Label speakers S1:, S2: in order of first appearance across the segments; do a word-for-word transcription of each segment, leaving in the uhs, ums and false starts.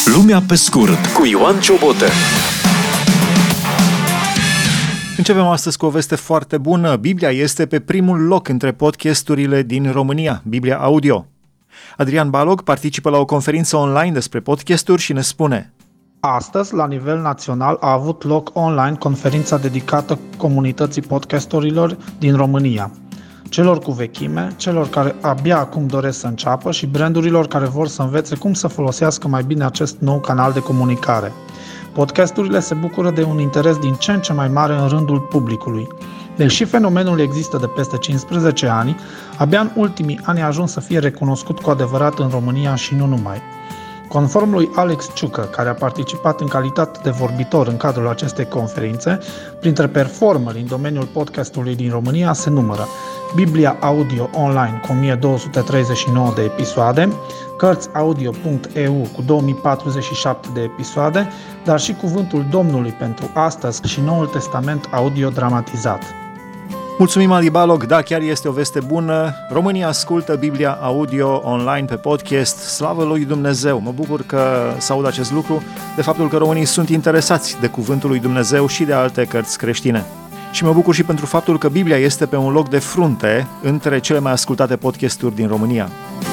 S1: Lumea pe scurt cu Ioan Ciobotă.
S2: Începem astăzi cu o veste foarte bună. Biblia este pe primul loc între podcasturile din România, Biblia Audio. Adrian Balog participă la o conferință online despre podcasturi și ne spune:
S3: Astăzi, la nivel național, a avut loc online conferința dedicată comunității podcasturilor din România. Celor cu vechime, celor care abia acum doresc să înceapă și brandurilor care vor să învețe cum să folosească mai bine acest nou canal de comunicare. Podcasturile se bucură de un interes din ce în ce mai mare în rândul publicului. Deși fenomenul există de peste cincisprezece ani, abia în ultimii ani a ajuns să fie recunoscut cu adevărat în România și nu numai. Conform lui Alex Ciucă, care a participat în calitate de vorbitor în cadrul acestei conferințe, printre performeri în domeniul podcastului din România se numără Biblia Audio Online cu o mie două sute treizeci și nouă de episoade, cărți audio punct e u cu două mii patruzeci și șapte de episoade, dar și Cuvântul Domnului pentru astăzi și Noul Testament audio dramatizat.
S2: Mulțumim, Adi Balog, da, chiar este o veste bună. România ascultă Biblia Audio online pe podcast. Slavă lui Dumnezeu! Mă bucur că se aud acest lucru, de faptul că românii sunt interesați de Cuvântul lui Dumnezeu și de alte cărți creștine. Și mă bucur și pentru faptul că Biblia este pe un loc de frunte între cele mai ascultate podcasturi din România.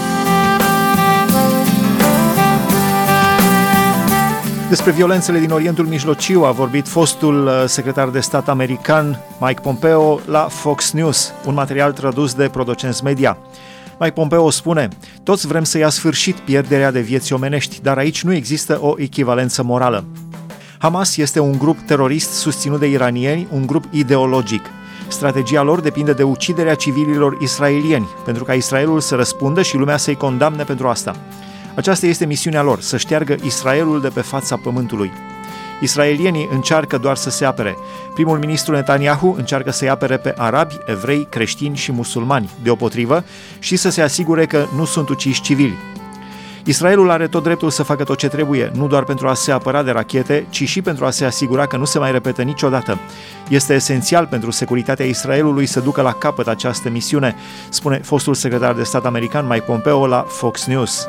S2: Despre violențele din Orientul Mijlociu a vorbit fostul secretar de stat american Mike Pompeo la Fox News, un material tradus de Producens Media. Mike Pompeo spune: toți vrem să ia sfârșit pierderea de vieți omenești, dar aici nu există o echivalență morală. Hamas este un grup terorist susținut de iranieni, un grup ideologic. Strategia lor depinde de uciderea civililor israelieni, pentru ca Israelul să răspundă și lumea să-i condamne pentru asta. Aceasta este misiunea lor, să șteargă Israelul de pe fața pământului. Israelienii încearcă doar să se apere. Primul ministru Netanyahu încearcă să-i apere pe arabi, evrei, creștini și musulmani, deopotrivă, și să se asigure că nu sunt uciși civili. Israelul are tot dreptul să facă tot ce trebuie, nu doar pentru a se apăra de rachete, ci și pentru a se asigura că nu se mai repetă niciodată. Este esențial pentru securitatea Israelului să ducă la capăt această misiune, spune fostul secretar de stat american Mike Pompeo la Fox News.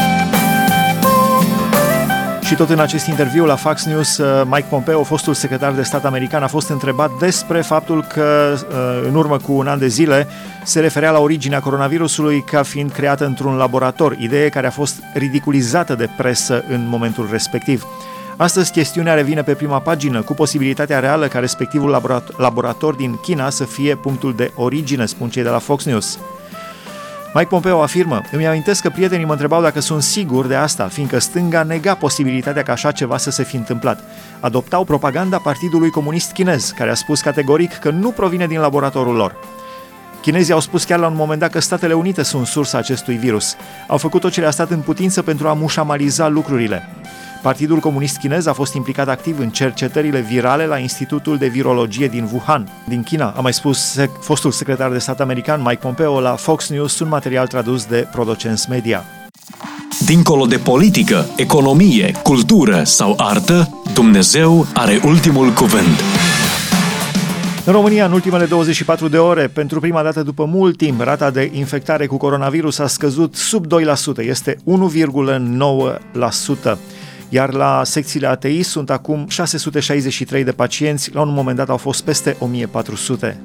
S2: Și tot în acest interviu la Fox News, Mike Pompeo, fostul secretar de stat american, a fost întrebat despre faptul că în urmă cu un an de zile se referea la originea coronavirusului ca fiind creată într-un laborator, idee care a fost ridiculizată de presă în momentul respectiv. Astăzi chestiunea revine pe prima pagină, cu posibilitatea reală ca respectivul laborator din China să fie punctul de origine, spun cei de la Fox News. Mike Pompeo afirmă: îmi amintesc că prietenii mă întrebau dacă sunt sigur de asta, fiindcă stânga nega posibilitatea ca așa ceva să se fi întâmplat. Adoptau propaganda Partidului Comunist Chinez, care a spus categoric că nu provine din laboratorul lor. Chinezii au spus chiar la un moment dat că Statele Unite sunt sursa acestui virus. Au făcut tot ce le-a stat în putință pentru a mușamaliza lucrurile. Partidul Comunist Chinez a fost implicat activ în cercetările virale la Institutul de Virologie din Wuhan, din China, a mai spus fostul secretar de stat american Mike Pompeo la Fox News, un material tradus de Producens Media.
S1: Dincolo de politică, economie, cultură sau artă, Dumnezeu are ultimul cuvânt.
S2: În România, în ultimele douăzeci și patru de ore, pentru prima dată după mult timp, rata de infectare cu coronavirus a scăzut sub doi la sută, este unu virgulă nouă la sută. Iar la secțiile A T I sunt acum șase sute șaizeci și trei de pacienți, la un moment dat au fost peste o mie patru sute.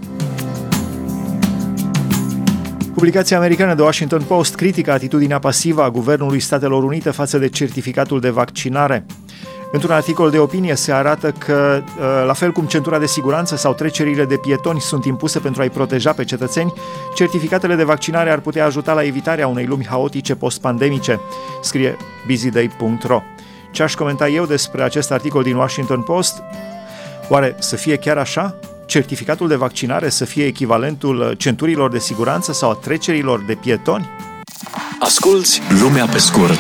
S2: Publicația americană The Washington Post critică atitudinea pasivă a Guvernului Statelor Unite față de certificatul de vaccinare. Într-un articol de opinie se arată că, la fel cum centura de siguranță sau trecerile de pietoni sunt impuse pentru a-i proteja pe cetățeni, certificatele de vaccinare ar putea ajuta la evitarea unei lumi haotice post-pandemice, scrie busyday punct ro. Ce aș comenta eu despre acest articol din Washington Post? Oare să fie chiar așa? Certificatul de vaccinare să fie echivalentul centurilor de siguranță sau a trecerilor de pietoni?
S1: Asculți Lumea pe scurt.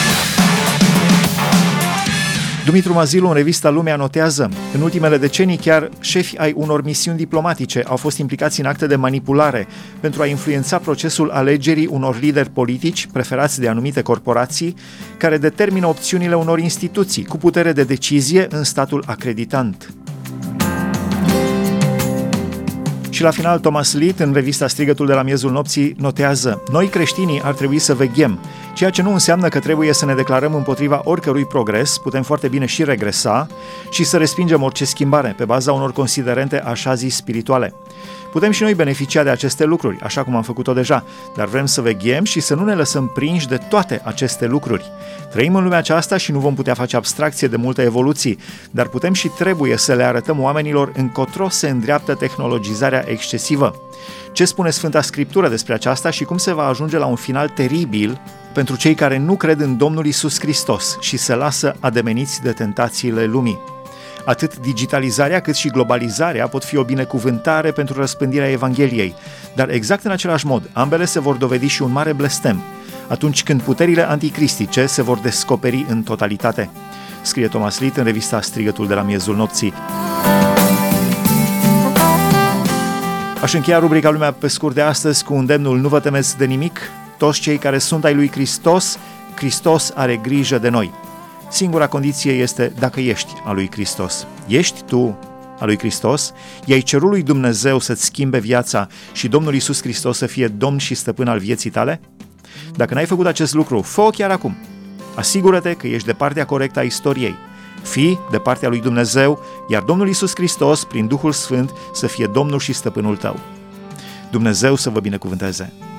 S2: Dumitru Mazilu, în revista Lumea, notează: în ultimele decenii chiar șefi ai unor misiuni diplomatice au fost implicați în acte de manipulare pentru a influența procesul alegerii unor lideri politici preferați de anumite corporații care determină opțiunile unor instituții cu putere de decizie în statul acreditant. Și la final, Thomas Lead, în revista Strigătul de la miezul nopții, notează: noi creștinii ar trebui să veghem. ceea ce nu înseamnă că trebuie să ne declarăm împotriva oricărui progres, putem foarte bine și regresa și să respingem orice schimbare pe baza unor considerente așa zis spirituale. Putem și noi beneficia de aceste lucruri, așa cum am făcut-o deja, dar vrem să veghem și să nu ne lăsăm prinși de toate aceste lucruri. Trăim în lumea aceasta și nu vom putea face abstracție de multe evoluții, dar putem și trebuie să le arătăm oamenilor încotro se îndreaptă tehnologizarea excesivă. Ce spune Sfânta Scriptură despre aceasta și cum se va ajunge la un final teribil pentru cei care nu cred în Domnul Iisus Hristos și se lasă ademeniți de tentațiile lumii. Atât digitalizarea cât și globalizarea pot fi o binecuvântare pentru răspândirea Evangheliei, dar exact în același mod, ambele se vor dovedi și un mare blestem, atunci când puterile anticristice se vor descoperi în totalitate. Scrie Thomas Litt în revista Strigătul de la miezul nopții. Aș încheia rubrica Lumea pe scurt de astăzi cu îndemnul: nu vă temeți de nimic, toți cei care sunt ai lui Hristos, Hristos are grijă de noi. Singura condiție este dacă ești a lui Hristos. Ești tu a lui Hristos? I-ai cerut lui Dumnezeu să-ți schimbe viața și Domnul Iisus Hristos să fie Domn și Stăpân al vieții tale? Dacă n-ai făcut acest lucru, fă-o chiar acum. Asigură-te că ești de partea corectă a istoriei. Fii de partea lui Dumnezeu, iar Domnul Iisus Hristos, prin Duhul Sfânt, să fie Domnul și Stăpânul tău. Dumnezeu să vă binecuvânteze!